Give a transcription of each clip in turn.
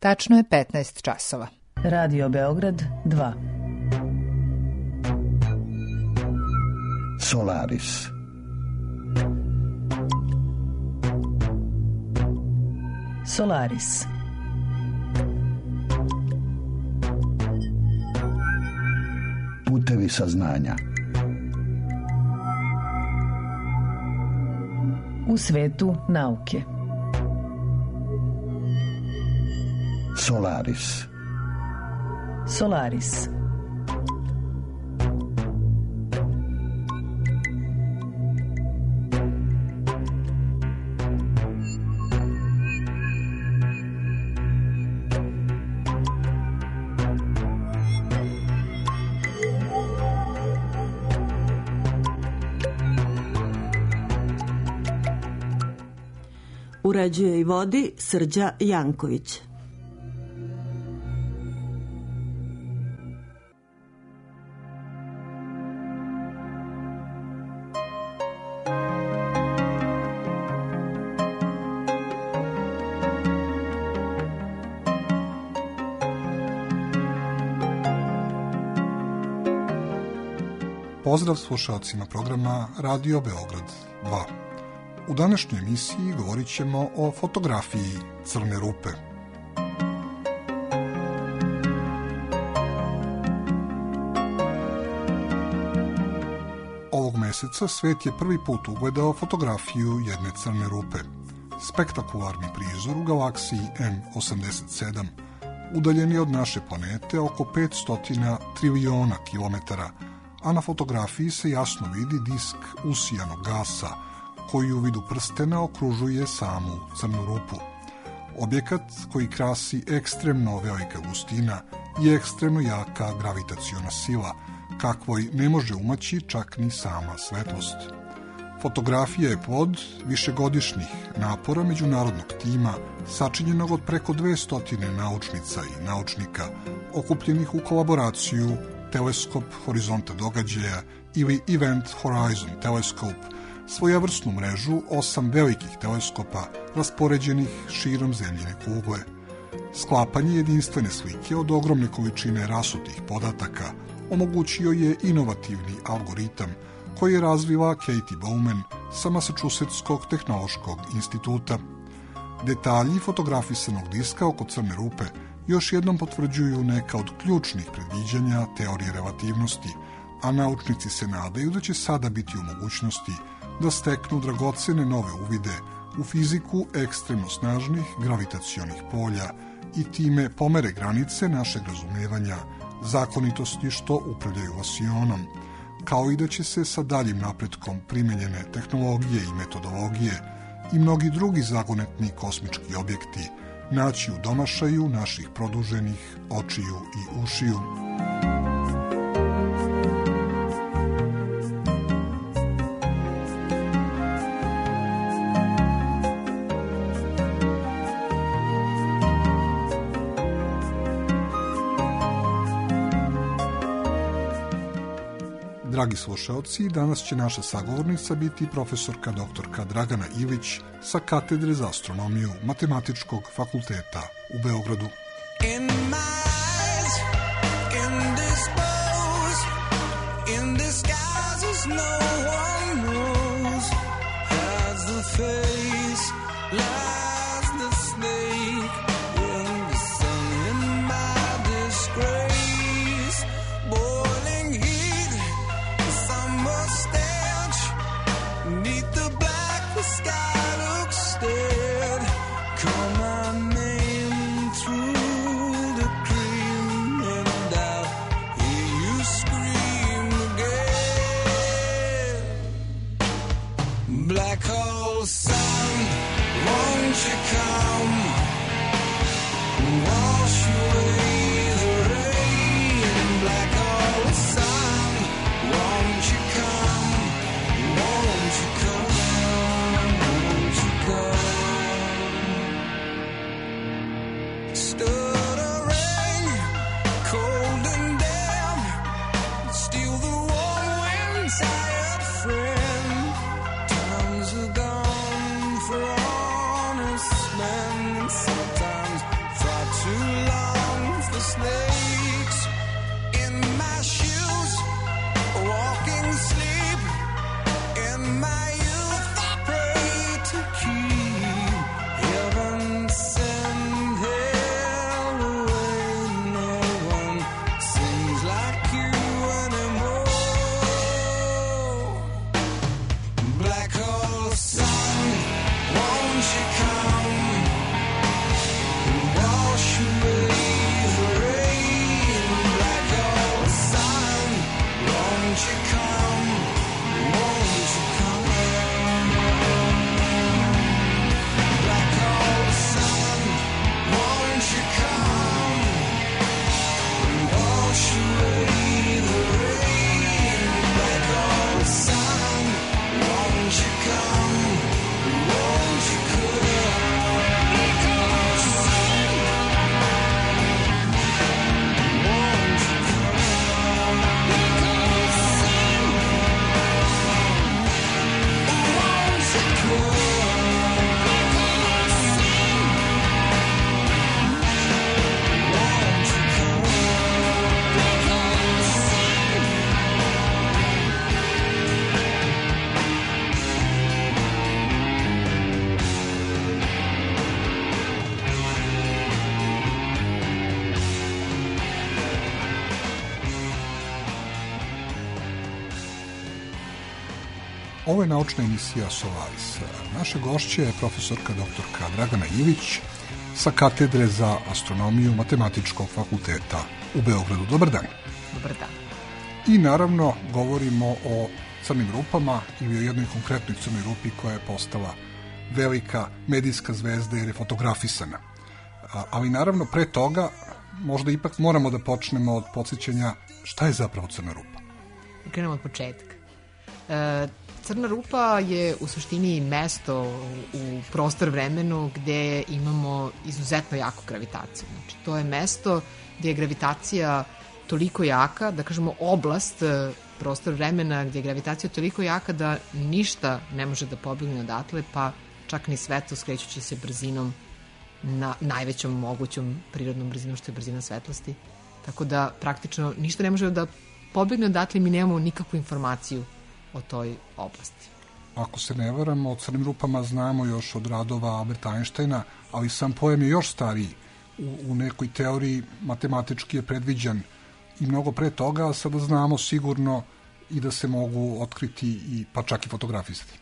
Tačno je 15 časova. Radio Beograd 2. Solaris. Solaris. Putevi saznanja. U svetu nauke. Solaris. Solaris. Uređuje i vodi Srđa Janković. Pozdrav slušalcima programa Radio Beograd 2. U današnjoj emisiji govorit ćemo o fotografiji crne rupe. Ovog meseca svet je prvi put ugledao fotografiju jedne crne rupe. Spektakularni prizor u galaksiji M87, udaljen je od naše planete oko 500 triliona kilometara, a na fotografiji se jasno vidi disk usijanog gasa, koji u vidu prstena okružuje samu crnu rupu. Objekat koji krasi ekstremno velika gustina i ekstremno jaka gravitaciona sila, kakvoj ne može umaći čak ni sama svetlost. Fotografija je plod višegodišnjih napora međunarodnog tima, sačinjenog od preko 200 naučnica i naučnika, okupljenih u kolaboraciju Teleskop horizonta događaja ili Event Horizon Telescope, svojevrsnu mrežu 8 velikih teleskopa raspoređenih širom zemljine kugle. Sklapanje jedinstvene slike od ogromne količine rasutih podataka omogućio je inovativni algoritam koji je razvila Katie Bowman sa Massachusettskog tehnološkog instituta. Detalji fotografisanog diska oko crne rupe još jednom potvrđuju neka od ključnih predviđanja teorije relativnosti, a naučnici se nadaju da će sada biti u mogućnosti da steknu dragocene nove uvide u fiziku ekstremno snažnih gravitacionih polja i time pomere granice našeg razumevanja zakonitosti što upravljaju vasionom, kao i da će se sa daljim napretkom primenjene tehnologije i metodologije i mnogi drugi zagonetni kosmički objekti naći u domašaju naših produženih očiju i ušiju. Dragi slušaoci, danas će naša sagovornica biti profesorka doktorka Dragana Ilić sa katedre za astronomiju Matematičkog fakulteta u Beogradu. Sometimes try to Ovo je naučna emisija Solaris. Naša gošća je profesorka doktorka Dragana Ivić sa katedre za astronomiju Matematičkog fakulteta u Beogradu. Dobar dan. Dobar dan. I naravno govorimo o crnim rupama ili o jednoj konkretnoj crnoj rupi koja je postala velika medijska zvezda jer je fotografisana. Ali naravno pre toga možda ipak moramo da počnemo od podsjećanja šta je zapravo crna rupa. Krenemo od početka. Crna rupa je u suštini mesto u prostor vremenu gde imamo izuzetno jaku gravitaciju. Znači, to je mesto gde je gravitacija toliko jaka, da kažemo oblast, prostor vremena gde je gravitacija toliko jaka da ništa ne može da pobegne odatle, pa čak ni svetlo skrećući se brzinom na najvećom mogućom prirodnom brzinom, što je brzina svetlosti. Tako da praktično ništa ne može da pobegne odatle, mi nemamo nikakvu informaciju o toj oblasti. Ako se ne varamo, o crnim rupama znamo još od radova Alberta Einsteina, ali sam pojam je još stariji. U nekoj teoriji matematički je predviđan i mnogo pre toga, a sada znamo sigurno i da se mogu otkriti i pa čak i fotografisati.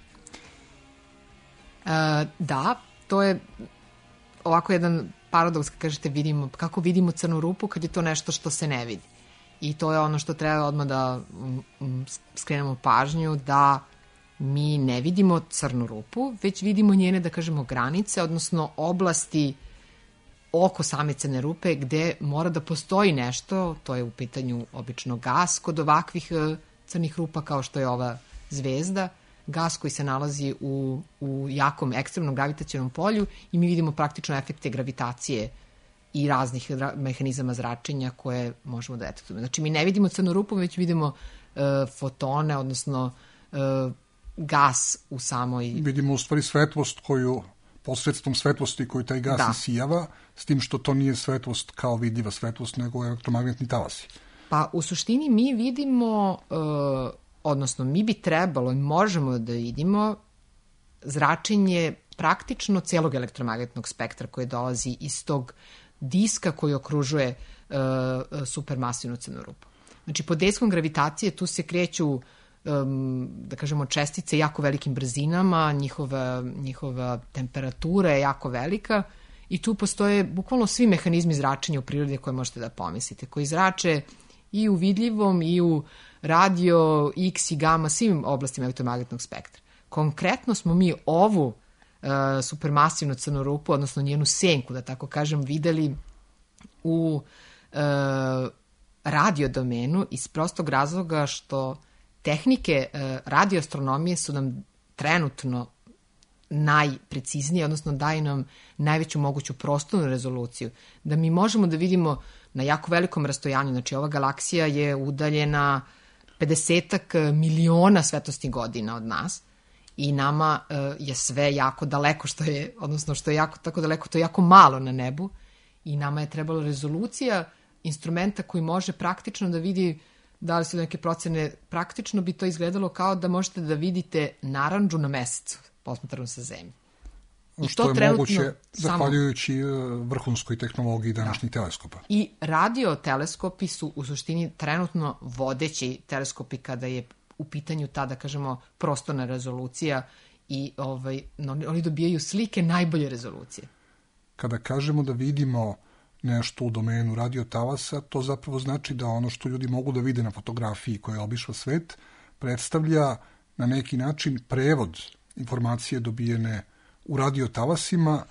Da, to je ovako jedan paradoks, kažete, kako vidimo crnu rupu kad je to nešto što se ne vidi. I to je ono što treba odmah da skrenemo pažnju, da mi ne vidimo crnu rupu, već vidimo njene, da kažemo, granice, odnosno oblasti oko same crne rupe gde mora da postoji nešto, to je u pitanju obično gas kod ovakvih crnih rupa kao što je ova zvezda, gas koji se nalazi u jakom ekstremnom gravitacionom polju i mi vidimo praktično efekte gravitacije i raznih mehanizama zračenja koje možemo da detektujemo. Znači, mi ne vidimo crnu rupu, već vidimo fotone, odnosno gas u samoj... Vidimo u stvari svetlost koju, posredstvom svetlosti koju taj gas isijava, s tim što to nije svetlost kao vidljiva svetlost, nego elektromagnetni talasi. Pa u suštini mi vidimo, odnosno mi bi trebalo i možemo da vidimo zračenje praktično celog elektromagnetnog spektra koje dolazi iz tog diska koji okružuje supermasivnu crnu rupu. Znači, pod deskom gravitacije tu se kreću, da kažemo, čestice jako velikim brzinama, njihova temperatura je jako velika i tu postoje bukvalno svi mehanizmi zračenja u prirodi koje možete da pomislite, koji zrače i u vidljivom i u radio, X i gamma, svim oblastima elektromagnetnog spektra. Konkretno smo mi ovu supermasivnu crnu rupu, odnosno njenu senku, da tako kažem, videli u radiodomenu iz prostog razloga što tehnike radioastronomije su nam trenutno najpreciznije, odnosno daju nam najveću moguću prostornu rezoluciju, da mi možemo da vidimo na jako velikom rastojanju. Znači, ova galaksija je udaljena 50 miliona svetlosnih godina od nas i nama je sve jako daleko, što je jako tako daleko, to je jako malo na nebu i nama je trebala rezolucija instrumenta koji može praktično da vidi, da li su neke procene, praktično bi to izgledalo kao da možete da vidite narandžu na mesecu, posmatrano sa zemlje. Što je moguće, zahvaljujući vrhunskoj tehnologiji današnjih teleskopa. I radioteleskopi su u suštini trenutno vodeći teleskopi kada je u pitanju ta, da kažemo, prostorna rezolucija i oni dobijaju slike najbolje rezolucije. Kada kažemo da vidimo nešto u domenu radiotalasa, to zapravo znači da ono što ljudi mogu da vide na fotografiji koja je obišla svet, predstavlja na neki način prevod informacije dobijene u radiotalasima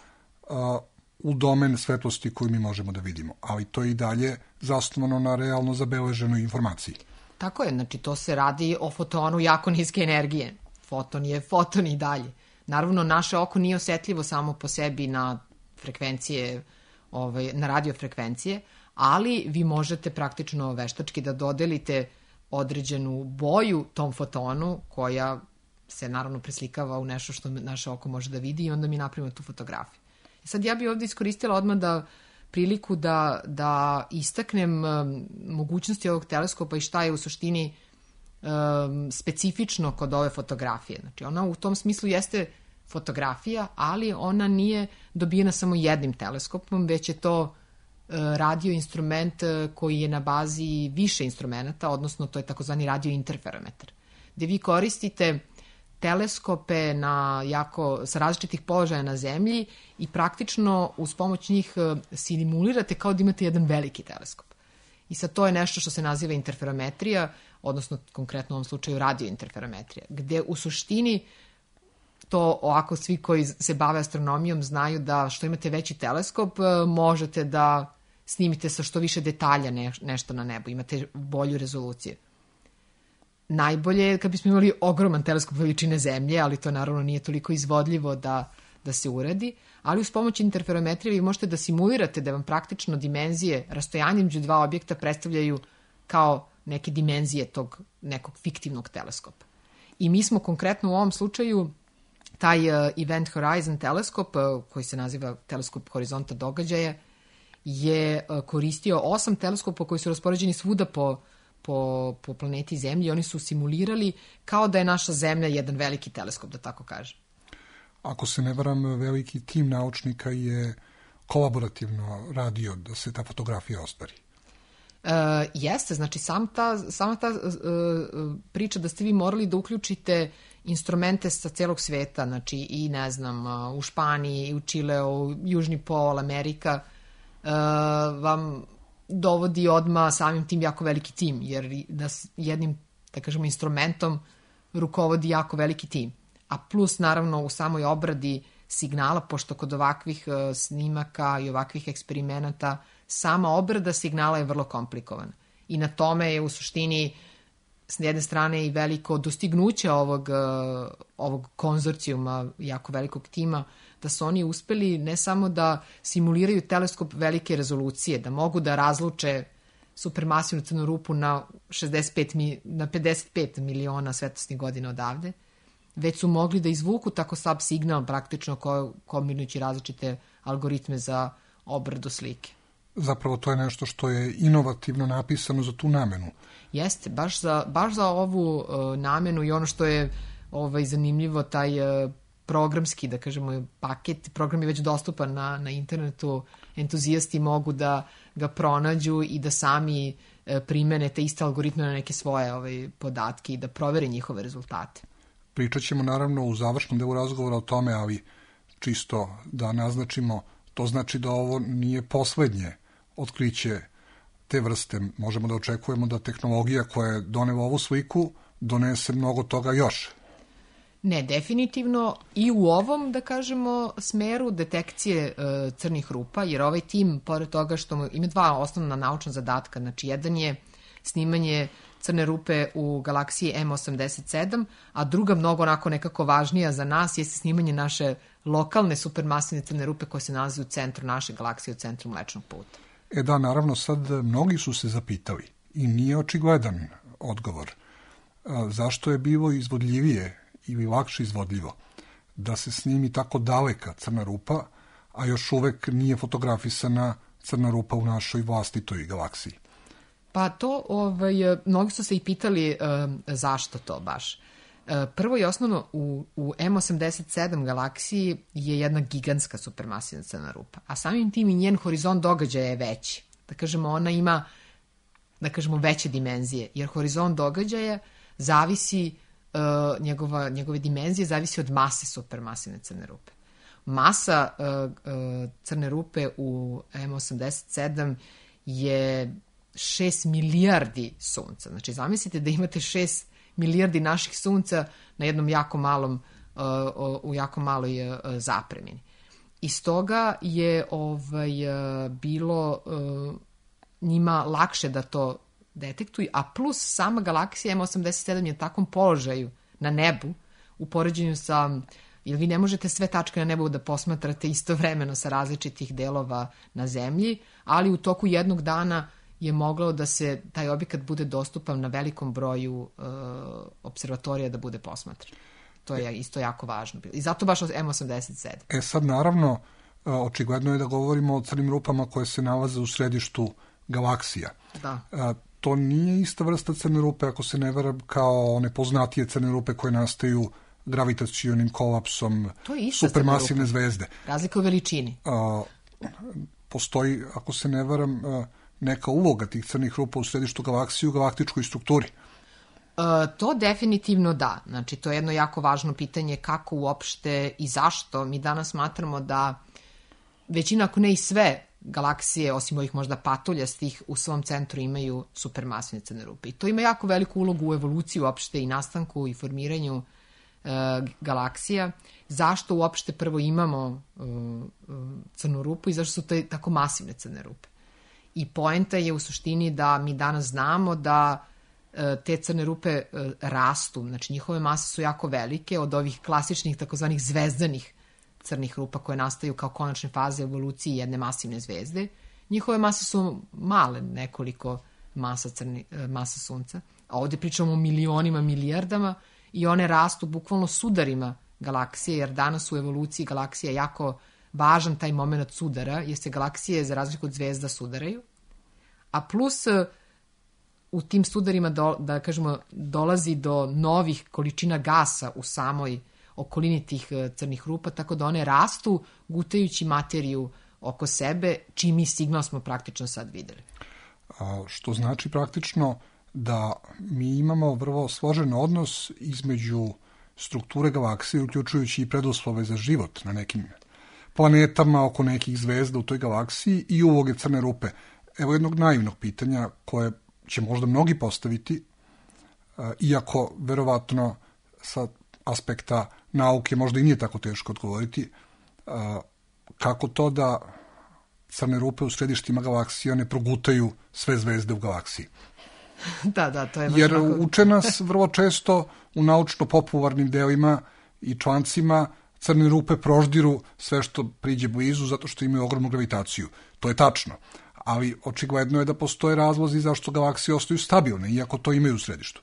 u domen svetlosti koju mi možemo da vidimo. Ali to je i dalje zasnovano na realno zabeleženoj informaciji. Tako je, znači to se radi o fotonu jako niske energije. Foton je foton i dalje. Naravno, naše oko nije osetljivo samo po sebi na frekvencije, na radiofrekvencije, ali vi možete praktično veštački da dodelite određenu boju tom fotonu koja se naravno preslikava u nešto što naše oko može da vidi i onda mi napravimo tu fotografiju. Sad ja bih ovdje iskoristila odmah priliku da istaknem mogućnosti ovog teleskopa i šta je u suštini specifično kod ove fotografije. Znači ona u tom smislu jeste fotografija, ali ona nije dobijena samo jednim teleskopom, već je to radio instrument koji je na bazi više instrumenta, odnosno to je takozvani radio interferometar, gde vi koristite teleskope sa različitih položaja na zemlji i praktično uz pomoć njih simulirate kao da imate jedan veliki teleskop. I sad to je nešto što se naziva interferometrija, odnosno konkretno u ovom slučaju radiointerferometrija, gde u suštini to ovako svi koji se bave astronomijom znaju da što imate veći teleskop možete da snimite sa što više detalja nešto na nebu, imate bolju rezoluciju. Najbolje je kad bismo imali ogroman teleskop veličine Zemlje, ali to naravno nije toliko izvodljivo da se uradi, ali uz pomoć interferometrije vi možete da simulirate da vam praktično dimenzije, rastojanje među dva objekta predstavljaju kao neke dimenzije tog nekog fiktivnog teleskopa. I mi smo konkretno u ovom slučaju taj Event Horizon teleskop, koji se naziva teleskop horizonta događaja, je koristio 8 teleskopa koji su raspoređeni svuda po planeti Zemlji i oni su simulirali kao da je naša Zemlja jedan veliki teleskop, da tako kažem. Ako se ne varam, veliki tim naučnika je kolaborativno radio da se ta fotografija ostvari. Jeste, znači sama ta priča da ste vi morali da uključite instrumente sa celog sveta, znači i ne znam, u Španiji, u Čileu, Južni pol, Amerika, vam dovodi odmah samim tim jako veliki tim, jer da jednim, da kažemo, instrumentom rukovodi jako veliki tim. A plus, naravno, u samoj obradi signala, pošto kod ovakvih snimaka i ovakvih eksperimenata sama obrada signala je vrlo komplikovana. I na tome je u suštini s jedne strane i veliko dostignuće ovog konzorcijuma, jako velikog tima, da su oni uspeli ne samo da simuliraju teleskop velike rezolucije, da mogu da razluče supermasivnu crnu rupu na 55 miliona svetlosnih godina odavde, već su mogli da izvuku tako slab signal praktično kombinujući različite algoritme za obradu slike. Zapravo to je nešto što je inovativno napisano za tu namenu. Jeste, baš za ovu namenu i ono što je zanimljivo, taj programski, da kažemo, paket, program je već dostupan na internetu, entuzijasti mogu da ga pronađu i da sami primene te iste algoritme na neke svoje podatke i da provere njihove rezultate. Pričat ćemo naravno u završnom delu razgovora o tome, ali čisto da naznačimo, to znači da ovo nije poslednje otkriće te vrste. Možemo da očekujemo da tehnologija koja je donela ovu sliku donese mnogo toga još. Ne, definitivno i u ovom, da kažemo, smeru detekcije crnih rupa, jer ovaj tim, pored toga što ima dva osnovna naučna zadatka, znači jedan je snimanje crne rupe u galaksiji M87, a druga, mnogo onako nekako važnija za nas, jeste snimanje naše lokalne supermasivne crne rupe koja se nalazi u centru naše galaksije, u centru Mlečnog puta. Da, naravno, sad mnogi su se zapitali i nije očigledan odgovor. Zašto je bilo izvodljivije ili lakše izvodljivo da se snimi tako daleka crna rupa, a još uvek nije fotografisana crna rupa u našoj vlastitoj galaksiji? Pa to, mnogi su se i pitali zašto to baš. Prvo i osnovno, u M87 galaksiji je jedna gigantska supermasivna crna rupa, a samim tim i njen horizont događaja je veći. Da kažemo, ona ima, da kažemo, veće dimenzije, jer horizont događaja zavisi, njegove dimenzije zavisi od mase supermasivne crne rupe. Masa crne rupe u M87 je 6 milijardi sunca. Znači, zamislite da imate 6 milijardi naših sunca na jednom u jako maloj zapremini. I stoga je bilo njima lakše da to detektuju, a plus sama galaksija M87 je u takvom položaju na nebu u poređenju sa, jer vi ne možete sve tačke na nebu da posmatrate istovremeno sa različitih delova na zemlji, ali u toku jednog dana je moglo da se taj objekat bude dostupan na velikom broju observatorija da bude posmatran. To je isto jako važno bilo. I zato baš M87. Sad naravno, očigledno je da govorimo o crnim rupama koje se nalaze u središtu galaksija. Da. To nije ista vrsta crne rupe, ako se ne varam, kao one poznatije crne rupe koje nastaju gravitacionim kolapsom supermasivne zvezde. Razlika u veličini. Postoji, ako se ne varam, neka uloga tih crnih rupa u središtu galaksije u galaktičkoj strukturi. To definitivno da. Znači, to je jedno jako važno pitanje kako uopšte i zašto mi danas smatramo da većina, ako ne i sve, galaksije, osim ovih možda patuljastih, u svom centru imaju supermasivne crne rupe. I to ima jako veliku ulogu u evoluciji uopšte i nastanku i formiranju galaksija. Zašto uopšte prvo imamo crnu rupu i zašto su to tako masivne crne rupe? I poenta je u suštini da mi danas znamo da te crne rupe rastu, znači njihove mase su jako velike od ovih klasičnih takozvanih zvezdanih crnih rupa koje nastaju kao konačne faze evolucije jedne masivne zvezde. Njihove mase su male, nekoliko masa Sunca, a ovde pričamo o milionima, milijardama i one rastu bukvalno sudarima galaksije, jer danas u evoluciji galaksija je jako važan taj moment sudara, jer se galaksije za razliku od zvezda sudaraju, a plus u tim sudarima da kažemo dolazi do novih količina gasa u samoj okolini tih crnih rupa, tako da one rastu gutajući materiju oko sebe, čiji signal smo praktično sad videli. Što znači praktično da mi imamo vrlo složen odnos između strukture galaksije, uključujući i preduslove za život na nekim planetama, oko nekih zvezda u toj galaksiji i uloge crne rupe. Evo jednog naivnog pitanja koje će možda mnogi postaviti, iako verovatno sa aspekta nauke možda i nije tako teško odgovoriti, kako to da crne rupe u središtima galaksije ne progutaju sve zvezde u galaksiji. Da, to je jer uče nas vrlo često u naučno-popularnim delima i člancima crne rupe proždiru sve što priđe blizu zato što imaju ogromnu gravitaciju. To je tačno, ali očigledno je da postoje razlozi zašto galaksije ostaju stabilne, iako to imaju u središtu.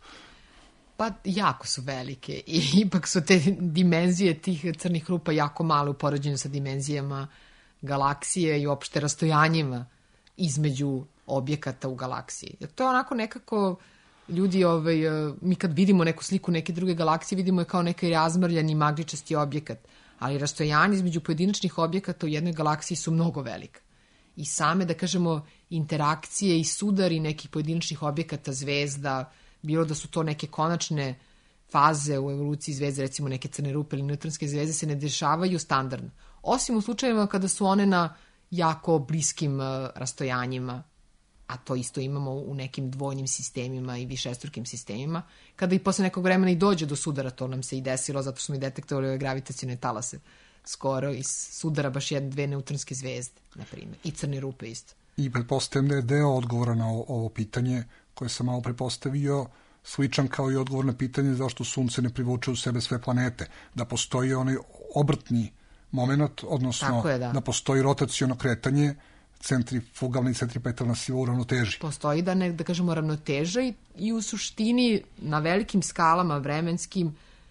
Pa jako su velike i ipak su te dimenzije tih crnih rupa jako male u poređenju sa dimenzijama galaksije i uopšte rastojanjima između objekata u galaksiji. To je onako nekako ljudi, mi kad vidimo neku sliku neke druge galaksije, vidimo je kao neki razmrljani magličasti objekat, ali rastojanje između pojedinačnih objekata u jednoj galaksiji su mnogo velika. I same, da kažemo, interakcije i sudari nekih pojedinačnih objekata zvezda, bilo da su to neke konačne faze u evoluciji zvezde, recimo neke crne rupe ili neutronske zvezde, se ne dešavaju standardno. Osim u slučajevima kada su one na jako bliskim rastojanjima, a to isto imamo u nekim dvojnim sistemima i višestrukim sistemima, kada i posle nekog vremena i dođe do sudara, to nam se i desilo, zato smo i detektovali ove gravitacione talase skoro iz sudara baš dve neutronske zvezde, na primjer, i crne rupe isto. I pretpostavljam da je deo odgovora na ovo pitanje koje sam malo prepostavio sličan kao i odgovor na pitanje zašto Sunce ne privuče u sebe sve planete, da postoji onaj obrtni moment, odnosno da postoji rotaciono kretanje, centrifugalna i centripetalna sila u ravnoteži. Postoji da kažemo ravnoteža i u suštini na velikim skalama vremenskim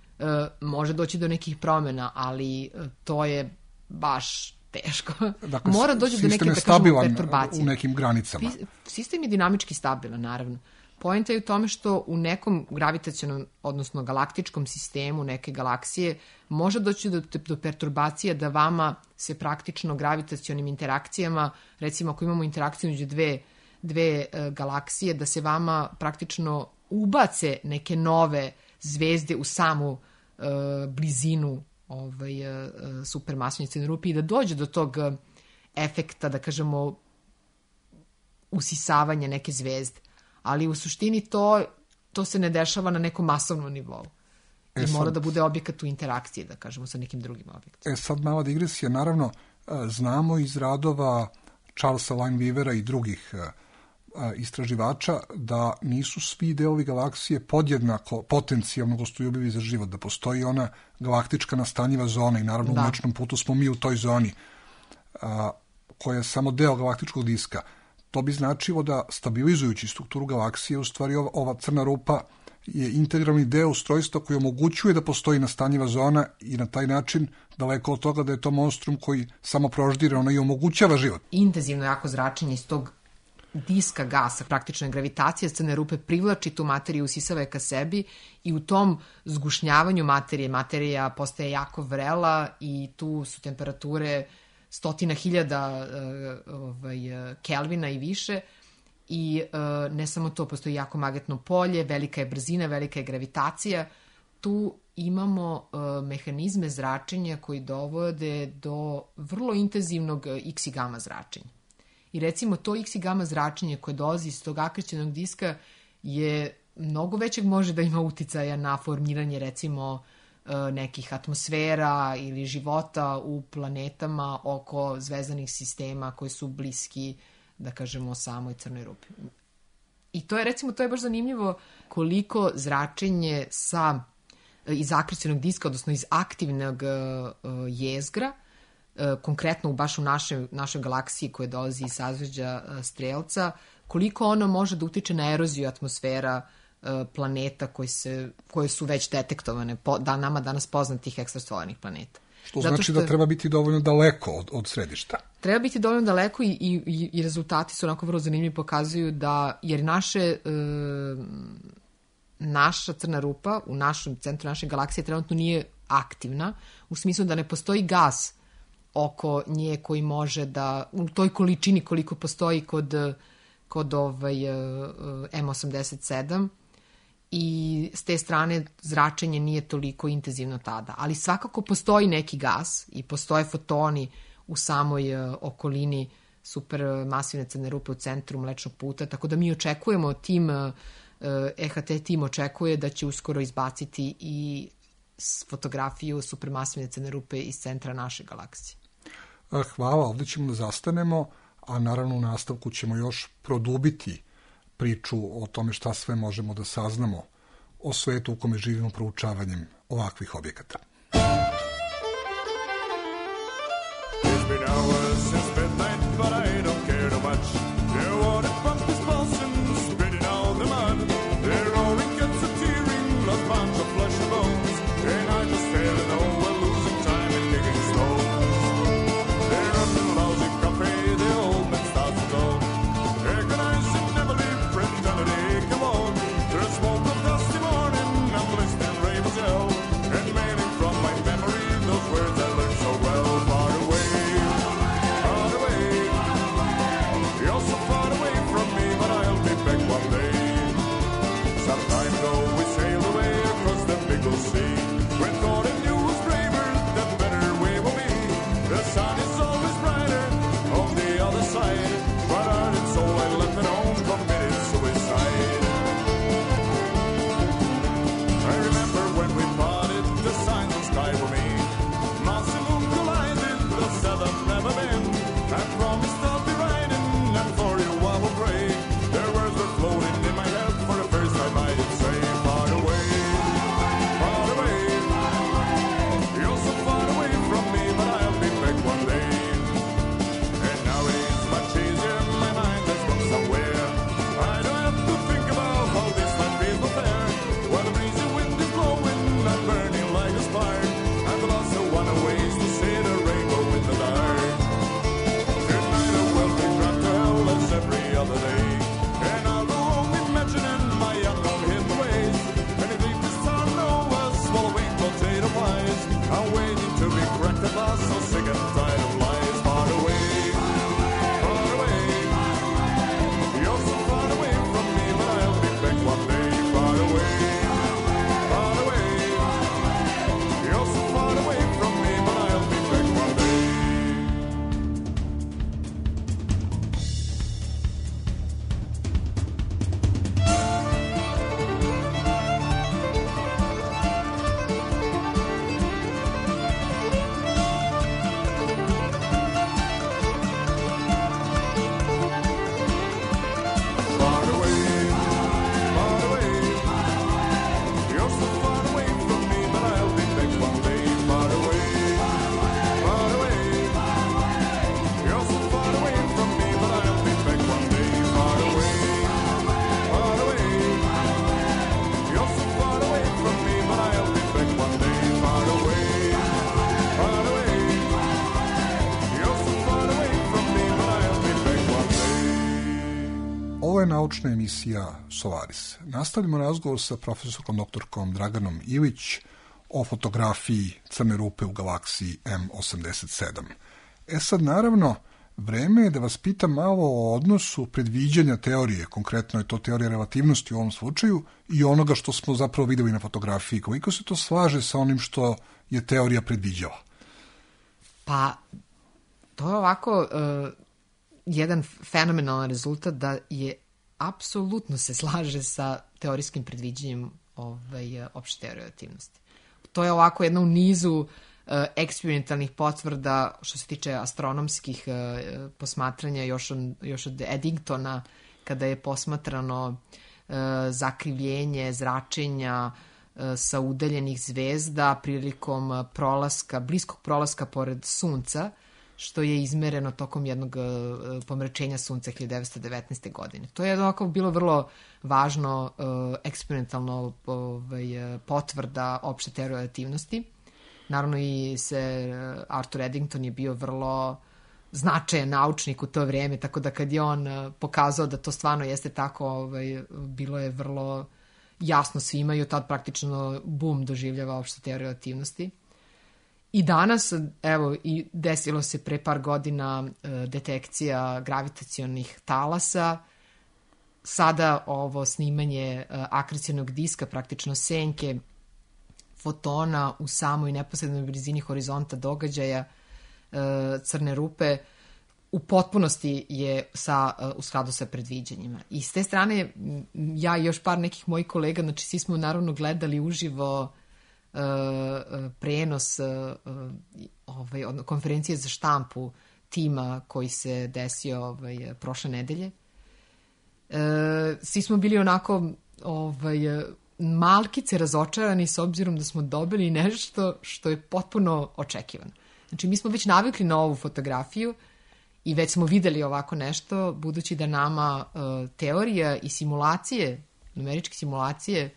može doći do nekih promjena, ali to je baš teško. Dakle, mora doći do neke, da kažemo, perturbacije. U nekim granicama. Sistem je dinamički stabilan, naravno. Poenta je u tome što u nekom gravitacionom, odnosno galaktičkom sistemu neke galaksije može doći do perturbacija da vama se praktično gravitacionim interakcijama, recimo ako imamo interakciju među dve galaksije, da se vama praktično ubace neke nove zvezde u samu blizinu supermasivne crne rupe i da dođe do tog efekta, da kažemo, usisavanja neke zvezde. Ali u suštini to se ne dešava na nekom masovnom nivou. I mora da bude objekat u interakciji, da kažemo, sa nekim drugim objektom. Sad mala digresija, naravno, znamo iz radova Charlesa Linevevera i drugih istraživača da nisu svi delovi galaksije podjednako potencijalno gostoljubivi za život, da postoji ona galaktička nastanjiva zona i naravno u Mlečnom putu smo mi u toj zoni koja je samo deo galaktičkog diska. To bi značilo da stabilizujući strukturu galaksije, u stvari ova crna rupa je integralni deo ustrojstva koji omogućuje da postoji nastanjiva zona i na taj način daleko od toga da je to monstrum koji samo proždire, ona i omogućava život. Intenzivno jako zračenje iz tog diska gasa, praktično gravitacija crne rupe privlači tu materiju, usisava je ka sebi i u tom zgušnjavanju materija postaje jako vrela i tu su temperature 100.000 Kelvina i više i ne samo to, postoji jako magnetno polje, velika je brzina, velika je gravitacija. Tu imamo mehanizme zračenja koji dovode do vrlo intenzivnog X i gama zračenja. I recimo to X i gama zračenje koje dolazi iz tog akrecionog diska je mnogo većeg može da ima uticaja na formiranje recimo nekih atmosfera ili života u planetama oko zvezdanih sistema koji su bliski, da kažemo, samoj crnoj rupi. I to je, recimo, to je baš zanimljivo koliko zračenje iz akrecionog diska, odnosno iz aktivnog jezgra, konkretno baš u našoj galaksiji koja dolazi iz sazvežđa Strelca, koliko ono može da utiče na eroziju atmosfera planeta koje su već detektovane, nama danas poznatih ekstrasolarnih planeta. Što znači da treba biti dovoljno daleko od središta. Treba biti dovoljno daleko i rezultati su onako vrlo zanimljivi, pokazuju da, jer naša crna rupa u našem centru naše galaksije trenutno nije aktivna, u smislu da ne postoji gas oko nje koji može da, u toj količini koliko postoji kod M87, i s te strane zračenje nije toliko intenzivno tada. Ali svakako postoji neki gas i postoje fotoni u samoj okolini supermasivne crne rupe u centru Mlečnog puta, tako da mi očekujemo EHT tim očekuje da će uskoro izbaciti i fotografiju supermasivne crne rupe iz centra naše galaksije. Hvala, ovdje ćemo da zastanemo, a naravno u nastavku ćemo još produbiti priču o tome šta sve možemo da saznamo o svetu u kome živimo proučavanjem ovakvih objekata. Ovo je naučna emisija Solaris. Nastavljamo razgovor sa profesorkom doktorkom Draganom Ilić o fotografiji crne rupe u galaksiji M87. Sad, naravno, vreme je da vas pitam malo o odnosu predviđanja teorije, konkretno je to teorija relativnosti u ovom slučaju, i onoga što smo zapravo videli na fotografiji. Koliko se to slaže sa onim što je teorija predviđala? Pa, to je ovako jedan fenomenalan rezultat da je apsolutno se slaže sa teorijskim predviđanjem opšte teorije relativnosti. To je ovako jedna u nizu eksperimentalnih potvrda što se tiče astronomskih posmatranja još od Eddingtona, kada je posmatrano zakrivljenje zračenja sa udaljenih zvezda prilikom bliskog prolaska pored Sunca, što je izmereno tokom jednog pomračenja Sunca 1919. godine. To je ovako bilo vrlo važno eksperimentalno potvrda opšte teorije relativnosti. Naravno i Arthur Eddington je bio vrlo značajan naučnik u to vrijeme, tako da kad je on pokazao da to stvarno jeste tako, bilo je vrlo jasno svima i od tad praktično bum doživljava opšta teorija relativnosti. I danas, evo, i desilo se pre par godina detekcija gravitacionih talasa, sada ovo snimanje akrecionog diska, praktično senke fotona u samoj neposrednoj blizini horizonta događaja crne rupe u potpunosti je u skladu sa predviđanjima. I s te strane, ja i još par nekih mojih kolega, znači svi smo naravno gledali uživo prenos konferencije za štampu tima koji se desio prošle nedelje. Svi smo bili onako malkice razočarani s obzirom da smo dobili nešto što je potpuno očekivano. Znači, mi smo već navikli na ovu fotografiju i već smo videli ovako nešto, budući da nama teorija i simulacije, numeričke simulacije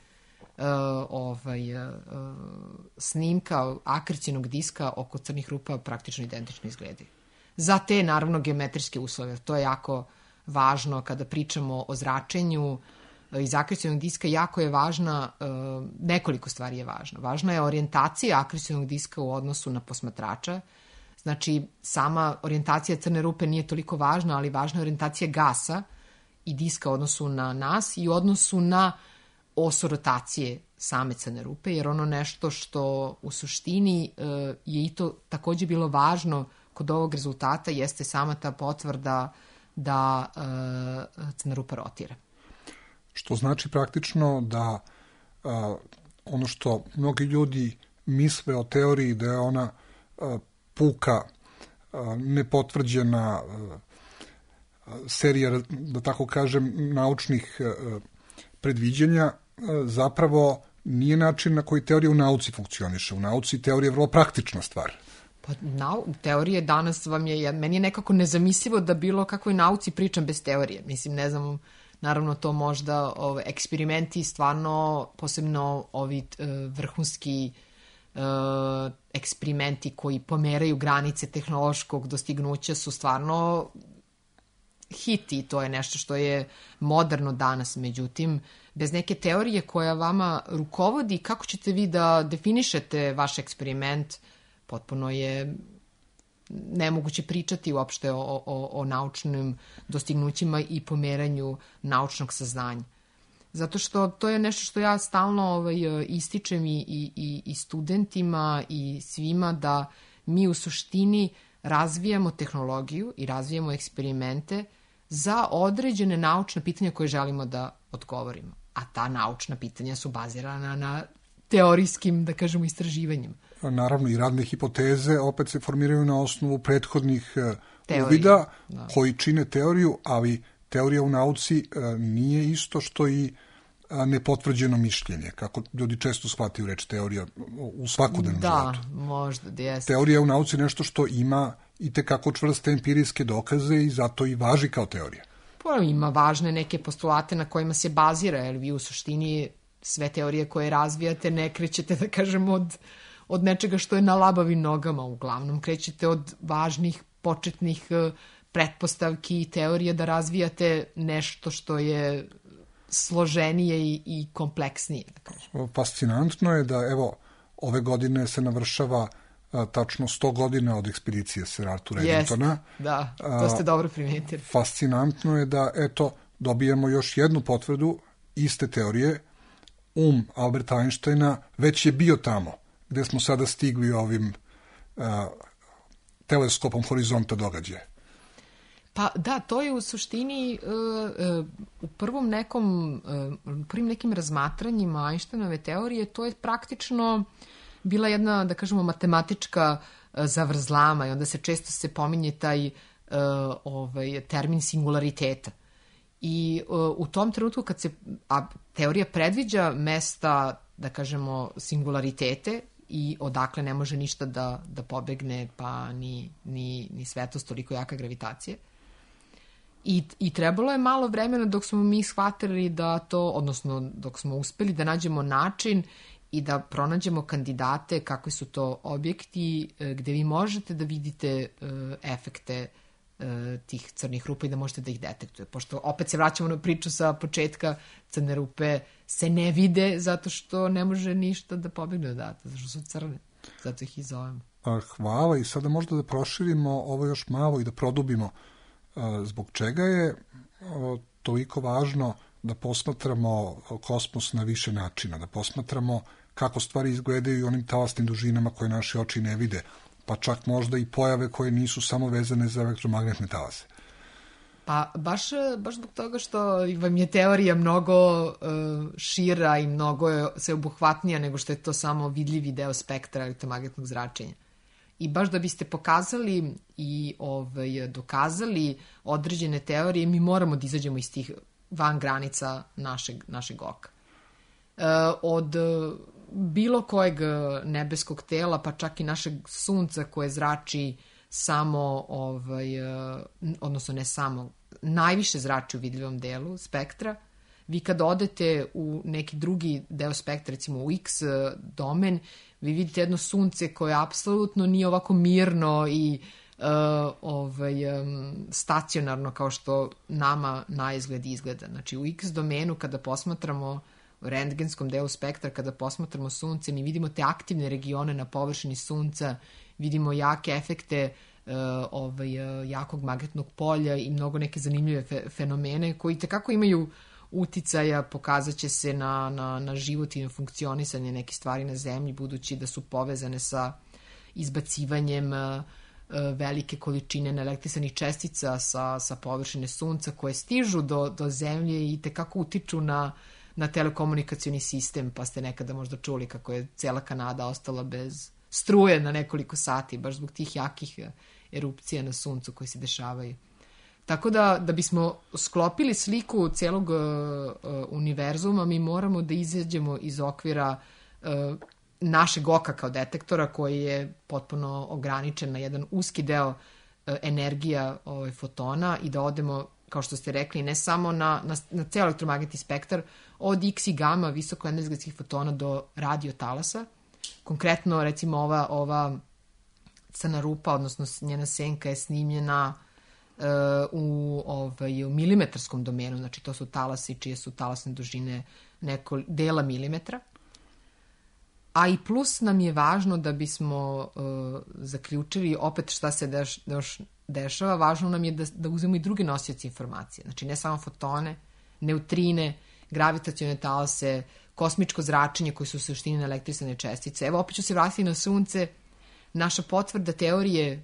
snimka akrecionog diska oko crnih rupa praktično identično izgledaju. Za te, naravno, geometrijske uslove. To je jako važno kada pričamo o zračenju iz akrecionog diska. Jako je važna, nekoliko stvari je važno. Važna je orijentacija akrecionog diska u odnosu na posmatrača. Znači, sama orijentacija crne rupe nije toliko važna, ali važna je orijentacija gasa i diska u odnosu na nas i u odnosu na osu rotacije same crne rupe, jer ono nešto što u suštini je i to takođe bilo važno kod ovog rezultata jeste sama ta potvrda da crna rupa rotira. Što znači praktično da ono što mnogi ljudi misle o teoriji da je ona puka, nepotvrđena serija, da tako kažem, naučnih predviđanja, zapravo nije način na koji teorija u nauci funkcioniše. U nauci teorija je vrlo praktična stvar. Pa teorije danas meni je nekako nezamislivo da bilo kakvoj nauci pričam bez teorije. Mislim, ne znam, naravno to možda eksperimenti, stvarno, posebno ovi vrhunski eksperimenti koji pomeraju granice tehnološkog dostignuća su stvarno hit i to je nešto što je moderno danas. Međutim, bez neke teorije koja vama rukovodi, kako ćete vi da definišete vaš eksperiment, potpuno je nemoguće pričati uopšte o naučnim dostignućima i pomeranju naučnog saznanja. Zato što to je nešto što ja stalno ističem i studentima i svima, da mi u suštini razvijamo tehnologiju i razvijamo eksperimente za određene naučne pitanja koje želimo da odgovorimo. A ta naučna pitanja su bazirana na teorijskim, da kažemo, istraživanjima. Naravno, i radne hipoteze opet se formiraju na osnovu prethodnih uvida koji čine teoriju, ali teorija u nauci nije isto što i nepotvrđeno mišljenje, kako ljudi često shvataju reč teorija u svakodnevnom životu. Da, možda, jeste. Teorija u nauci je nešto što ima i tekako čvrste empirijske dokaze i zato i važi kao teorija. Pa ima važne neke postulate na kojima se bazira, jer vi u suštini sve teorije koje razvijate ne krećete, da kažem, od nečega što je na labavim nogama. Uglavnom krećete od važnih početnih pretpostavki i teorije da razvijate nešto što je složenije i kompleksnije. Da kažem. Fascinantno je da, evo, ove godine se navršava tačno 100 godina od ekspedicije Sir Artura Eddingtona. Da, to ste dobro primijetili. Fascinantno je da, eto, dobijemo još jednu potvrdu iste teorije. Alberta Einsteina već je bio tamo, gde smo sada stigli ovim teleskopom horizonta događaja. Pa da, to je u suštini u prvim nekim razmatranjima Einsteinove teorije, to je praktično bila jedna, da kažemo, matematička zavrzlama i onda se često pominje taj termin singulariteta. I u tom trenutku kad a teorija predviđa mesta, da kažemo, singularitete i odakle ne može ništa da pobegne, pa ni svetlost, toliko jaka gravitacija. I trebalo je malo vremena dok smo mi shvatili da to, odnosno dok smo uspeli da nađemo način i da pronađemo kandidate kakvi su to objekti gde vi možete da vidite efekte tih crnih rupa i da možete da ih detektuje. Pošto opet se vraćamo na priču sa početka, crne rupe se ne vide zato što ne može ništa da pobegne odatle, zato što su crne. Zato ih i zovemo. Hvala i sada možda da proširimo ovo još malo i da produbimo zbog čega je toliko važno da posmatramo kosmos na više načina, da posmatramo kako stvari izgledaju i onim talasnim dužinama koje naše oči ne vide, pa čak možda i pojave koje nisu samo vezane za elektromagnetne talase. Pa baš zbog toga što vam je teorija mnogo šira i mnogo je sveobuhvatnija nego što je to samo vidljivi deo spektra elektromagnetnog zračenja. I baš da biste pokazali i dokazali određene teorije, mi moramo da izađemo iz tih van granica našeg oka. Od bilo kojeg nebeskog tela, pa čak i našeg sunca koje zrači samo, odnosno ne samo, najviše zrači u vidljivom delu spektra. Vi kad odete u neki drugi deo spektra, recimo u X domen, vi vidite jedno sunce koje apsolutno nije ovako mirno i stacionarno kao što nama na izgled izgleda. Znači u X domenu kada posmatramo u rentgenskom delu spektra, kada posmatramo sunce, mi vidimo te aktivne regione na površini sunca, vidimo jake efekte jakog magnetnog polja i mnogo neke zanimljive fenomene koji tekako imaju uticaja, pokazat će se na život i na funkcionisanje nekih stvari na zemlji, budući da su povezane sa izbacivanjem velike količine neelektrisanih čestica sa površine sunca koje stižu do zemlje i tekako utiču na telekomunikacioni sistem, pa ste nekada možda čuli kako je cela Kanada ostala bez struje na nekoliko sati, baš zbog tih jakih erupcija na suncu koje se dešavaju. Tako da bismo sklopili sliku celog univerzuma, mi moramo da izađemo iz okvira našeg oka kao detektora koji je potpuno ograničen na jedan uski deo energija fotona i da odemo, kao što ste rekli, ne samo na ceo elektromagnetni spektar, od X i gamma visokoenergetskih fotona do radiotalasa. Konkretno, recimo, ova crna rupa, odnosno njena senka je snimljena u milimetarskom domenu, znači to su talasi čije su talasne dužine dela milimetra. A i plus nam je važno da bismo zaključili opet šta se dešava, važno nam je da uzmemo i druge nosioci informacije. Znači ne samo fotone, neutrine, gravitacione talase, kosmičko zračenje koje su u suštini neelektrisane čestice. Evo, opet ću se vratiti na sunce. Naša potvrda teorije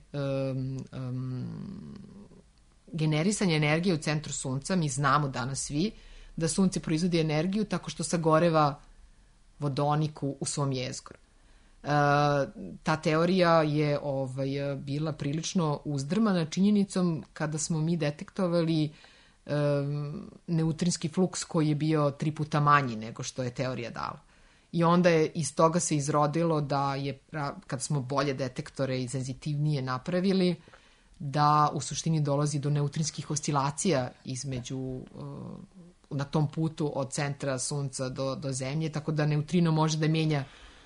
generisanja energije u centru sunca, mi znamo danas svi da sunce proizvodi energiju tako što sagoreva vodoniku u svom jezgru. Ta teorija je bila prilično uzdrmana činjenicom kada smo mi detektovali neutrinski fluks koji je bio 3 puta manji nego što je teorija dala. I onda je iz toga se izrodilo da je, kad smo bolje detektore i senzitivnije napravili, da u suštini dolazi do neutrinskih oscilacija između na tom putu od centra sunca do zemlje, tako da neutrino može da menja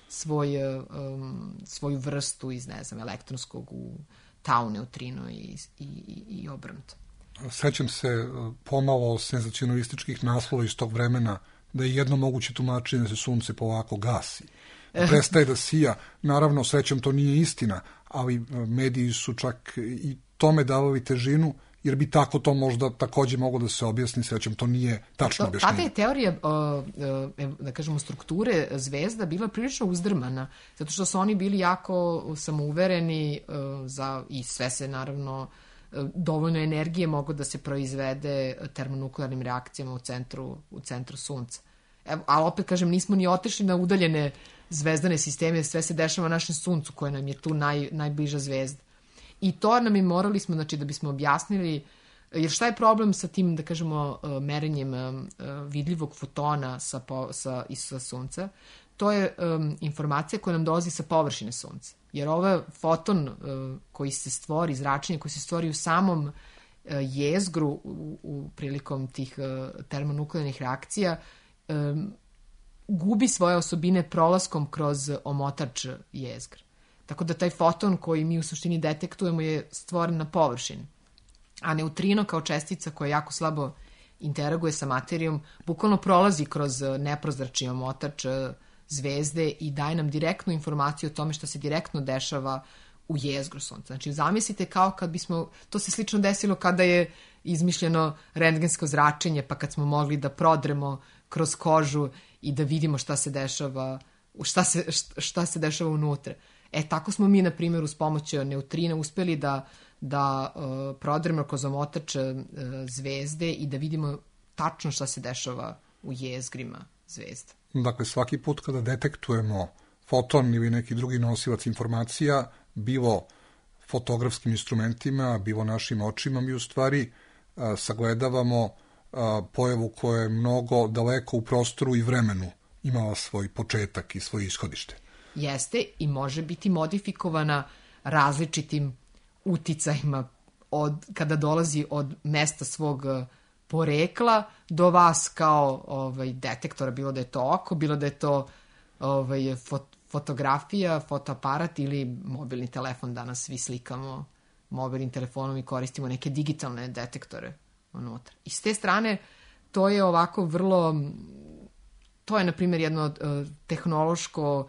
svoju vrstu iz, ne znam, elektronskog u tau neutrino i obrnuto. Sećam se pomalo senzacionalističkih naslova iz tog vremena da je jedno moguće tumačenje da se sunce polako gasi. prestaje da sija. Naravno, srećom, to nije istina, ali mediji su čak i tome davali težinu, jer bi tako to možda takođe moglo da se objasni, srećom, to nije tačno objašnjenje. Tada je teorija, da kažemo, strukture zvezda bila prilično uzdrmana, zato što su oni bili jako samouvereni i sve se, naravno, dovoljno energije mogu da se proizvede termonuklearnim reakcijama u centru Sunca. Ali opet, kažem, nismo ni otišli na udaljene zvezdane sisteme, sve se dešava na našem Suncu, koje nam je tu najbliža zvezda. I to nam je morali smo, znači, da bismo objasnili, jer šta je problem sa tim, da kažemo, merenjem vidljivog fotona sa Sunca? To je informacija koja nam dolazi sa površine Sunca. Jer ovaj foton koji se stvori, zračenje koji se stvori u samom jezgru prilikom tih termonuklearnih reakcija, gubi svoje osobine prolaskom kroz omotač jezgra. Tako da taj foton koji mi u suštini detektujemo je stvoren na površini. A neutrino kao čestica koja jako slabo interaguje sa materijom, bukvalno prolazi kroz neprozračni omotač zvezde i daje nam direktnu informaciju o tome što se direktno dešava u jezgru Sunca. Znači, zamislite kao kad bismo, to se slično desilo kada je izmišljeno rentgensko zračenje, pa kad smo mogli da prodremo kroz kožu i da vidimo šta se dešava unutra. Tako smo mi, na primjer, uz pomoć neutrina uspeli da prodremo kroz omotač zvezde i da vidimo tačno šta se dešava u jezgrima zvezda. Dakle, svaki put kada detektujemo foton ili neki drugi nosilac informacija, bilo fotografskim instrumentima, bilo našim očima, mi u stvari sagledavamo pojavu koja je mnogo daleko u prostoru i vremenu imala svoj početak i svoje ishodište. Jeste i može biti modifikovana različitim uticajima kada dolazi od mesta svog porekla do vas kao detektora, bilo da je to oko, bilo da je to fotografija, fotoaparat ili mobilni telefon. Danas svi slikamo mobilnim telefonom i koristimo neke digitalne detektore unutra. I s te strane to je ovako vrlo, to je na primjer jedno tehnološko,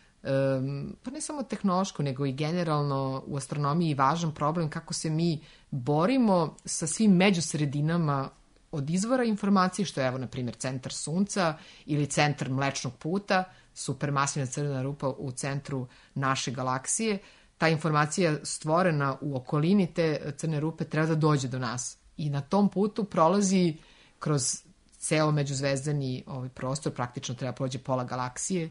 pa ne samo tehnološko, nego i generalno u astronomiji važan problem kako se mi borimo sa svim međusredinama od izvora informacije, što je, evo, na primjer, centar Sunca ili centar Mlečnog puta, supermasivna crvena rupa u centru naše galaksije. Ta informacija stvorena u okolini te crne rupe treba da dođe do nas. I na tom putu prolazi kroz ceo međuzvezdani prostor, praktično treba prođe pola galaksije.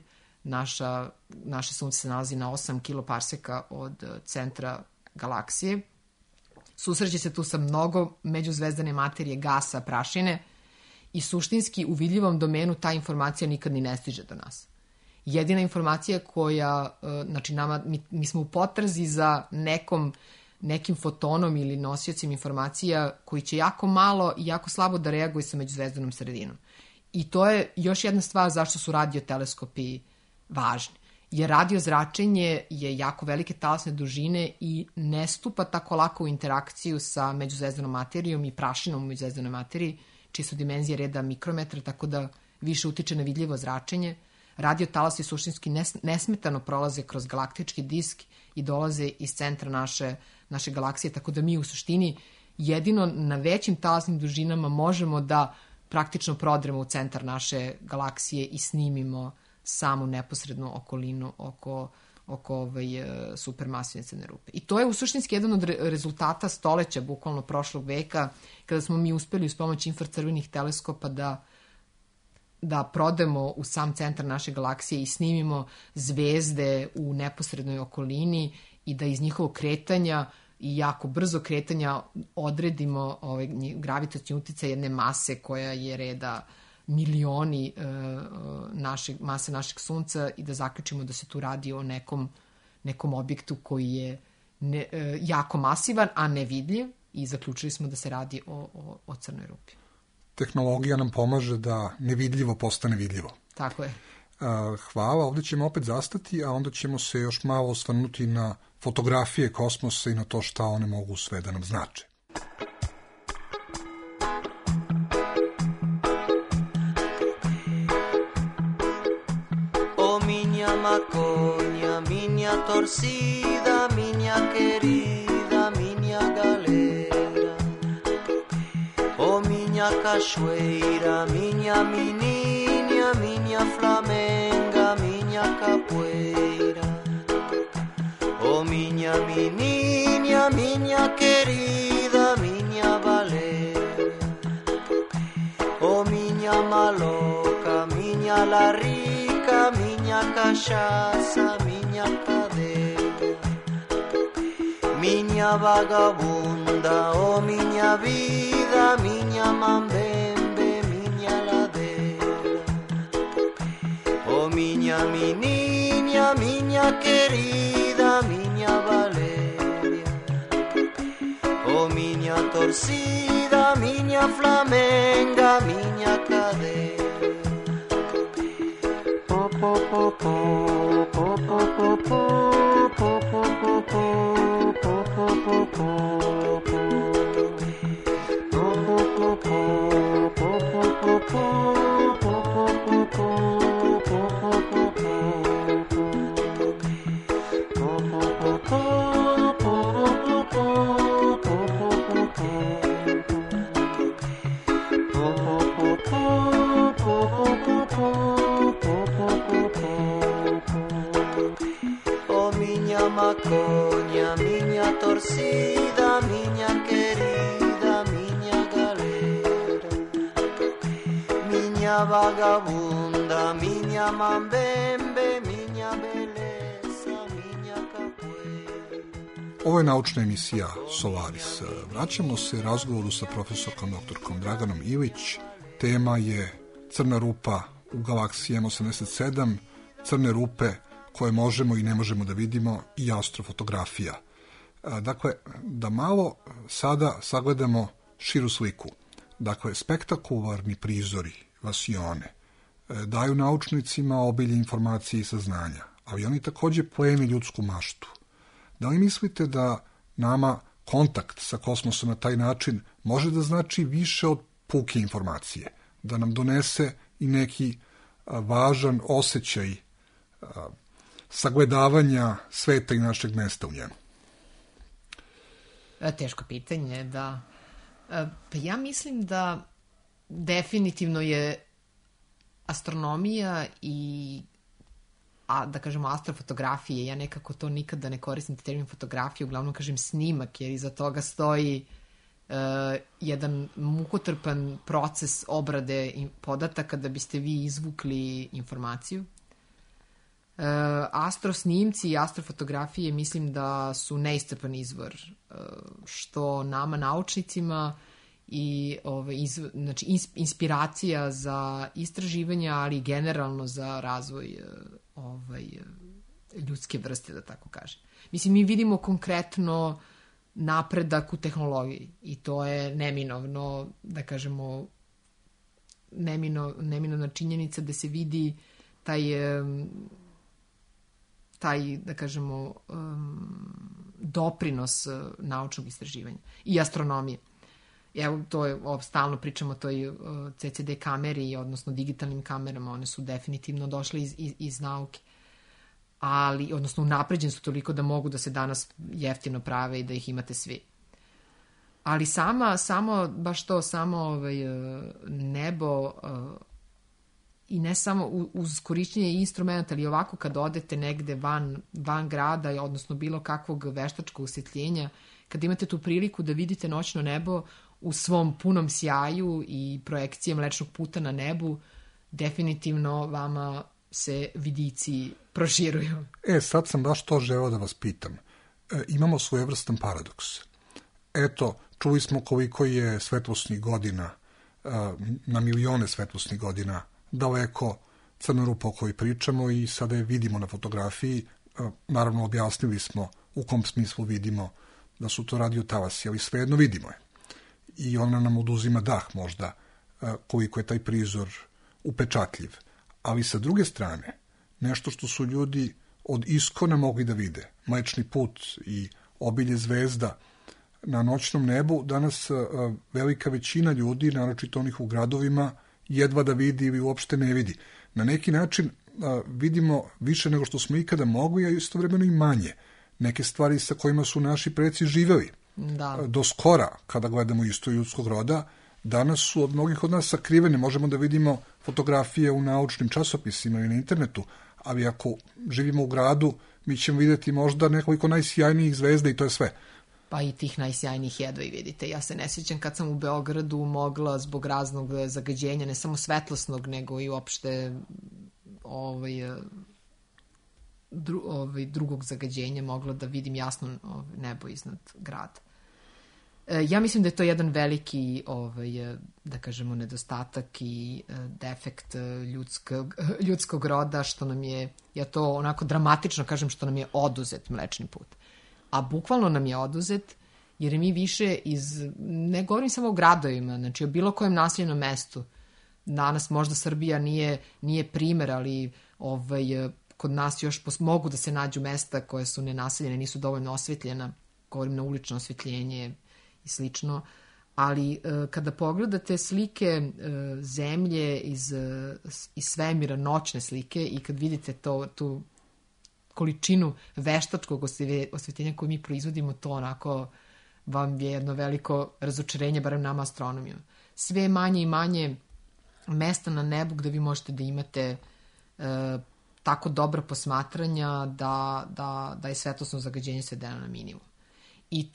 Naše Sunce se nalazi na 8 kiloparseka od centra galaksije. Susreće se tu sa mnogo međuzvezdane materije, gasa, prašine i suštinski u vidljivom domenu ta informacija nikad ni ne stiže do nas. Jedina informacija koja, znači mi smo u potrazi za nekim fotonom ili nosiocim informacija koji će jako malo i jako slabo da reaguje sa međuzvezdanom sredinom. I to je još jedna stvar zašto su radioteleskopi važni. Jer radiozračenje je jako velike talasne dužine i ne stupa tako lako u interakciju sa međuzvezdanom materijom i prašinom u međuzvezdanoj materiji, čije su dimenzije reda mikrometra, tako da više utiče na vidljivo zračenje. Radiotalasi suštinski nesmetano prolaze kroz galaktički disk i dolaze iz centra naše galaksije, tako da mi u suštini jedino na većim talasnim dužinama možemo da praktično prodremo u centar naše galaksije i snimimo samu neposrednu okolinu oko supermasivne crne rupe. I to je u suštinski jedan od rezultata stoleća, bukvalno prošlog veka, kada smo mi uspeli uz pomoć infracrvenih teleskopa da prodemo u sam centar naše galaksije i snimimo zvezde u neposrednoj okolini i da iz njihovog kretanja i jako brzo kretanja odredimo gravitačni uticaj jedne mase koja je reda milioni mase našeg Sunca i da zaključimo da se tu radi o nekom objektu koji je jako masivan, a nevidljiv, i zaključili smo da se radi o crnoj rupi. Tehnologija nam pomaže da nevidljivo postane vidljivo. Tako je. Hvala, ovdje ćemo opet zastati, a onda ćemo se još malo osvrnuti na fotografije kosmosa i na to šta one mogu sve da nam znače. maconha, minha torcida, minha querida, minha galera. Oh, minha cachoeira, minha menina, minha flamenga, minha capoeira. Oh, minha menina, minha querida, minha Valéria. Oh, minha maloca, minha larica, minha cachaça, minha cadeira. Minha vagabunda, oh, minha vida, minha mambembe, minha ladeira. Oh, minha menina, minha querida, minha Valéria. Oh, minha torcida, minha flamenga, minha cadeira. Po, po, po, po, po, po, po, po, po, po, po, po, po, po, maconha, minha torcida, minha querida, minha galera. Minha vagabunda, minha mambembe, minha beleza, minha capoeira. Ovo je naučna emisija Solaris. Vraćamo se razgovoru sa profesorkom doktorkom Draganom Ilić. Tema je crna rupa u galaksiji M87, crne rupe koje možemo i ne možemo da vidimo i astrofotografija. Dakle, da malo sada sagledamo širu sliku. Dakle, spektakularni prizori, vasione, daju naučnicima obilje informacije i saznanja, ali oni također plene ljudsku maštu. Da li mislite da nama kontakt sa kosmosom na taj način može da znači više od puke informacije, da nam donese i neki važan osjećaj sagledavanja sveta i našeg mesta u njemu? Teško pitanje, da. Pa ja mislim da definitivno je astronomija i da kažemo astrofotografije, ja nekako to nikada ne koristim termin fotografije, uglavnom kažem snimak, jer iza toga stoji jedan mukotrpan proces obrade podataka da biste vi izvukli informaciju. Astrosnimci i astrofotografije mislim da su neiscrpan izvor, što nama naučnicima i znači inspiracija za istraživanja, ali generalno za razvoj ljudske vrste, da tako kažem. Mislim, mi vidimo konkretno napredak u tehnologiji i to je neminovno, da kažemo, neminovna činjenica da se vidi taj, da kažemo, doprinos naučnog istraživanja i astronomije. Evo, to je, stalno pričamo o toj CCD kameri, odnosno digitalnim kamerama, one su definitivno došle iz nauke, ali, odnosno unapređene su toliko da mogu da se danas jeftino prave i da ih imate svi. Ali samo nebo i ne samo uz korišćenje instrumenta, ali ovako kad odete negde van grada, odnosno bilo kakvog veštačkog osvetljenja, kad imate tu priliku da vidite noćno nebo u svom punom sjaju i projekcije Mlečnog puta na nebu, definitivno vama se vidici proširuju. Sad sam baš to želeo da vas pitam. Imamo svojevrstan paradoks. Eto, čuli smo koliko je svetlosnih godina, na milione svetlosnih godina daleko crna rupa o kojoj pričamo i sada je vidimo na fotografiji. Naravno, objasnili smo u kom smislu vidimo da su to radiotalasi, ali svejedno vidimo je. I ona nam oduzima dah možda koliko je taj prizor upečatljiv. Ali sa druge strane, nešto što su ljudi od iskona mogli da vide, Mlečni put i obilje zvezda na noćnom nebu, danas velika većina ljudi, naročito onih u gradovima, jedva da vidi ili uopšte ne vidi. Na neki način vidimo više nego što smo ikada mogli, a istovremeno i manje. Neke stvari sa kojima su naši preci živeli. Da. Do skora, kada gledamo istoriju ljudskog roda, danas su od mnogih od nas sakrivene. Možemo da vidimo fotografije u naučnim časopisima i na internetu, ali ako živimo u gradu, mi ćemo vidjeti možda nekoliko najsjajnijih zvezda i to je sve. Pa i tih najsjajnijih jedva i vidite. Ja se ne sjećam kad sam u Beogradu mogla zbog raznog zagađenja, ne samo svetlosnog, nego i uopšte drugog zagađenja mogla da vidim jasno nebo iznad grada. Ja mislim da je to jedan veliki, da kažemo, nedostatak i defekt ljudskog roda, što nam je, ja to onako dramatično kažem, što nam je oduzet Mlečni put. A bukvalno nam je oduzet, jer mi više ne govorim samo o gradovima, znači o bilo kojem naseljenom mestu. Danas možda Srbija nije primer, ali kod nas još mogu da se nađu mesta koje su nenaseljene, nisu dovoljno osvetljena, govorim na ulično osvetljenje i slično, ali kada pogledate slike zemlje iz svemira, noćne slike, i kad vidite tu količinu veštačkog osvetljenja koju mi proizvodimo, to onako vam je jedno veliko razočarenje, barem nama astronomiju. Sve manje i manje mesta na nebu gde vi možete da imate tako dobra posmatranja da je svetlosno zagađenje svedeno na minimum. I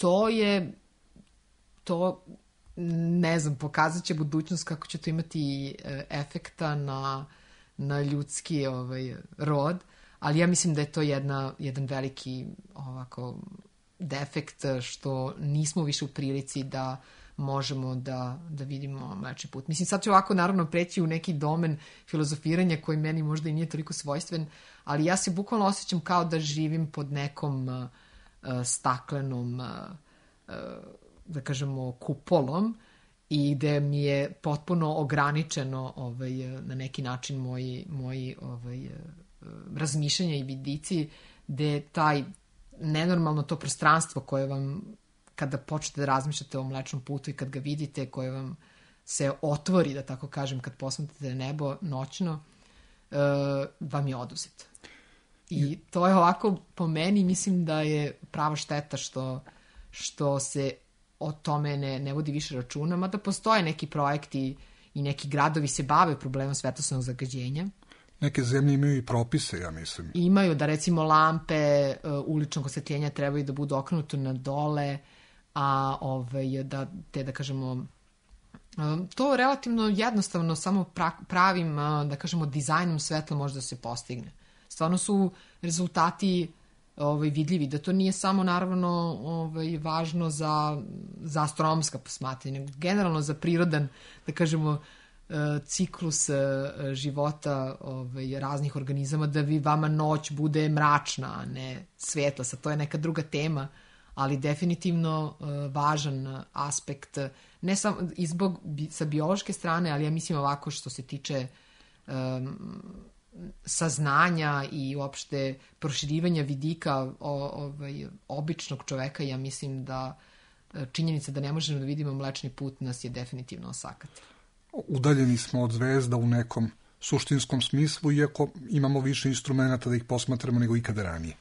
to ne znam, pokazat će budućnost kako će to imati efekta na ljudski rod, ali ja mislim da je to jedan veliki defekt, što nismo više u prilici da možemo da vidimo Mlečni put. Mislim, sad ću ovako naravno preći u neki domen filozofiranja koji meni možda i nije toliko svojstven, ali ja se bukvalno osjećam kao da živim pod nekom staklenom, da kažemo, kupolom, i gde mi je potpuno ograničeno na neki način moji razmišljanja i vidici, gde taj nenormalno to prostranstvo koje vam, kada počnete da razmišljate o Mlečnom putu i kad ga vidite, koje vam se otvori, da tako kažem, kad posmatrate nebo noćno, vam je oduzet. I to je ovako, po meni, mislim da je prava šteta što se o tome ne vodi više računa, mada postoje neki projekti i neki gradovi se bave problemom svetlosnog zagađenja. Neke zemlje imaju i propise, ja mislim. Imaju da, recimo, lampe uličnog osvetljenja trebaju da budu okrenute na dole, a da kažemo, to relativno jednostavno, samo pravim, da kažemo, dizajnom svetla može da se postigne. Stvarno su rezultati vidljivi, da to nije samo naravno važno za astronomska posmatranja, nego generalno za prirodan, da kažemo, ciklus života raznih organizama, da vama noć bude mračna, a ne svetla. Sad, to je neka druga tema, ali definitivno važan aspekt, ne samo sa biološke strane, ali ja mislim ovako što se tiče saznanja i uopšte proširivanja vidika običnog čoveka. Ja mislim da činjenica da ne možemo da vidimo Mlečni put nas je definitivno osakati. Udaljeni smo od zvezda u nekom suštinskom smislu, iako imamo više instrumenta da ih posmatramo nego ikada ranije.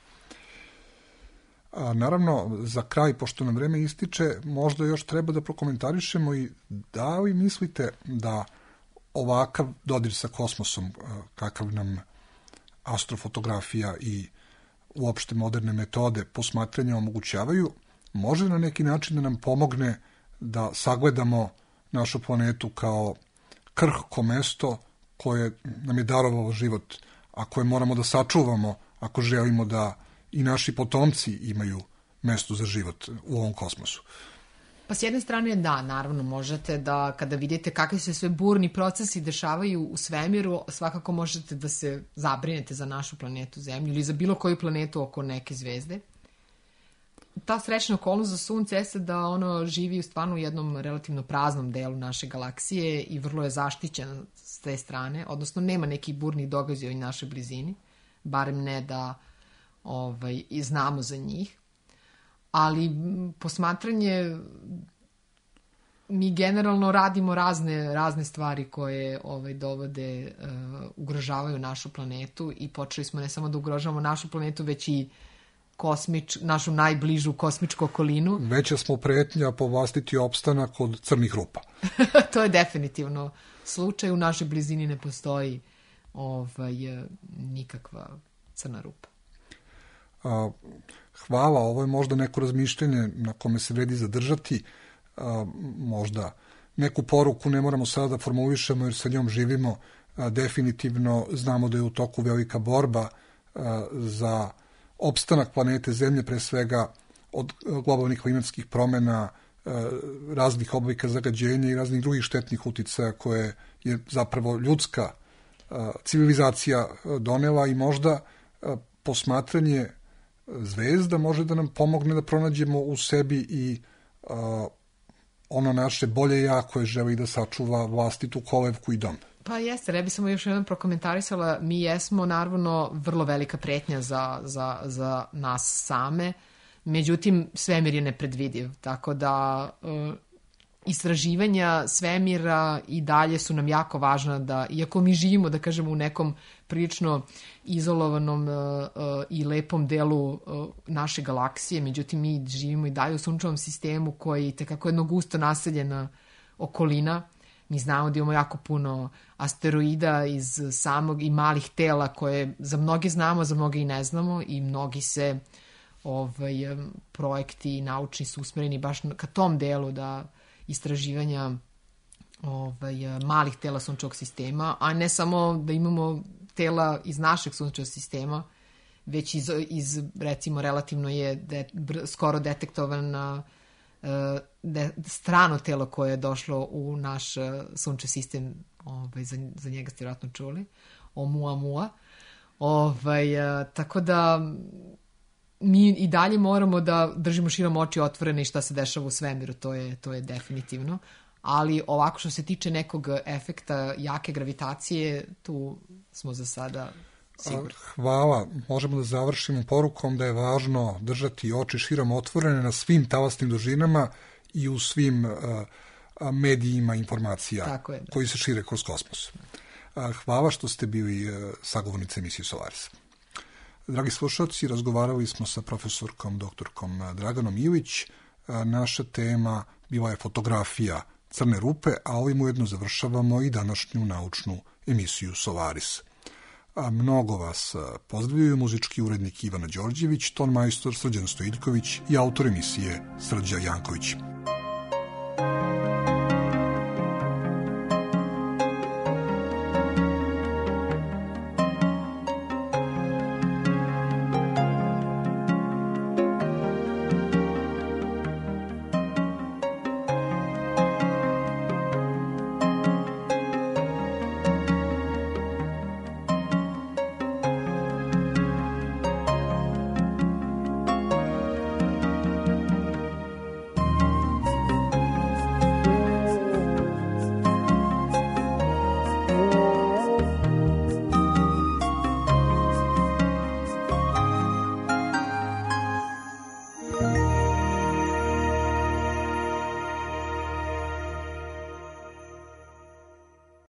Naravno, za kraj, pošto nam vreme ističe, možda još treba da prokomentarišemo i da li mislite da ovakav dodir sa kosmosom, kakav nam astrofotografija i uopšte moderne metode posmatranja omogućavaju, može na neki način da nam pomogne da sagledamo našu planetu kao krhko mesto koje nam je darovalo život, a koje moramo da sačuvamo ako želimo da i naši potomci imaju mesto za život u ovom kosmosu. Pa s jedne strane da, naravno, možete da kada vidite kakvi se sve burni procesi dešavaju u svemiru, svakako možete da se zabrinete za našu planetu Zemlju ili za bilo koju planetu oko neke zvezde. Ta srećna okolnost za Sunce jeste da ono živi stvarno u jednom relativno praznom delu naše galaksije i vrlo je zaštićeno s te strane, odnosno nema nekih burnih događaja u našoj blizini, barem ne da i znamo za njih. Ali posmatranje mi generalno radimo razne stvari koje dovode, ugrožavaju našu planetu i počeli smo ne samo da ugrožavamo našu planetu, već i našu najbližu kosmičku okolinu. Veća smo pretnja po vlastiti opstanak od crnih rupa. To je definitivno slučaj. U našoj blizini ne postoji nikakva crna rupa. Hvala, ovo je možda neko razmišljanje na kome se vredi zadržati, možda neku poruku ne moramo sada da formulišemo jer sa njom živimo, definitivno znamo da je u toku velika borba za opstanak planete Zemlje, pre svega od globalnih klimatskih promena, raznih oblika zagađenja i raznih drugih štetnih uticaja koje je zapravo ljudska civilizacija donela i možda posmatranje zvezda može da nam pomogne da pronađemo u sebi i ono naše bolje ja koje želi da sačuva vlastitu kolevku i dom. Pa jeste, ja bih samo još jednom prokomentarisala, mi jesmo naravno vrlo velika pretnja za nas same, međutim svemir je nepredvidiv, tako da istraživanja svemira i dalje su nam jako važna da, iako mi živimo, da kažemo, u nekom prilično izolovanom i lepom delu naše galaksije, međutim mi živimo i dalje u sunčevom sistemu koji je tekako jedno gusto naseljena okolina. Mi znamo da imamo jako puno asteroida iz samog i malih tela koje za mnoge znamo, za mnoge i ne znamo i mnogi se projekti naučni su usmereni baš ka tom delu da istraživanja malih tela sunčevog sistema, a ne samo da imamo tela iz našeg sunčevog sistema, već iz recimo relativno je skoro detektovana strano telo koje je došlo u naš sunčev sistem, za njega ste vjerojatno čuli, Oumuamua. Tako da mi i dalje moramo da držimo širom oči otvorene i šta se dešava u svemiru, to je definitivno. Ali ovako što se tiče nekog efekta jake gravitacije, tu smo za sada sigurni. Hvala. Možemo da završimo porukom da je važno držati oči širom otvorene na svim talasnim dužinama i u svim medijima informacija koji se šire kroz kosmos. Hvala što ste bili sagovornice emisije Solaris. Dragi slušalci, razgovarali smo sa profesorkom doktorkom Draganom Ilić. Naša tema bila je fotografija crne rupe, a ovim ujedno završavamo i današnju naučnu emisiju Solaris. Mnogo vas pozdravljaju muzički urednik Ivana Đorđević, ton majstor Srđan Stojiljković i autor emisije Srđa Janković.